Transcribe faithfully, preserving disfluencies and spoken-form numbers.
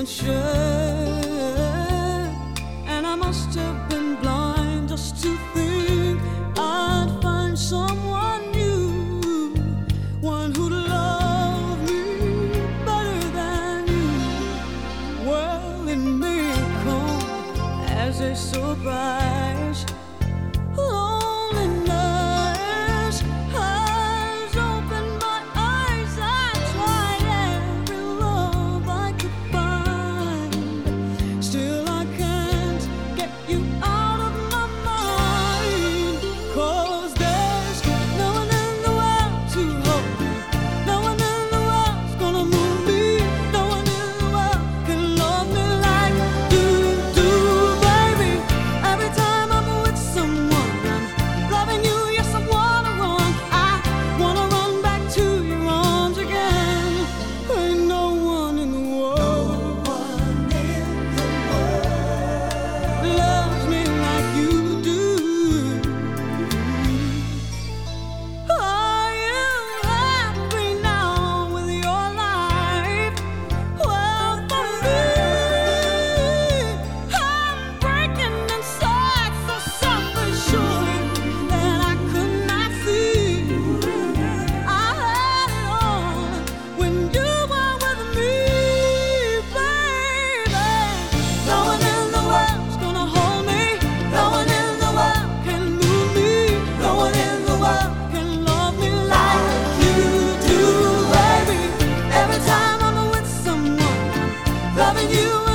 unsure, and I must have been blind just to think I'd find someone new, one who'd love me better than you. Well, it may come as a surprise. Loneliness has opened my eyes. I tried every love I could find. Still I can't get you out of my mind. 'Cause there's no one in the world to hold me. No one in the world's gonna move me. No one in the world can love me like you do, baby. Every time I'm with someone, I'm loving you, yes, I wanna run. I wanna run back to your arms again. Ain't no one in the world loves me like you do. Are you happy now with your life? Well, for me, I'm breaking inside so self-assured that I could not see. I had it all when you were with me, baby. No one in the world's gonna hold me. No one in the world can move me. No one in the world can love me like you do, baby. Every time I'm with someone, I'm loving you.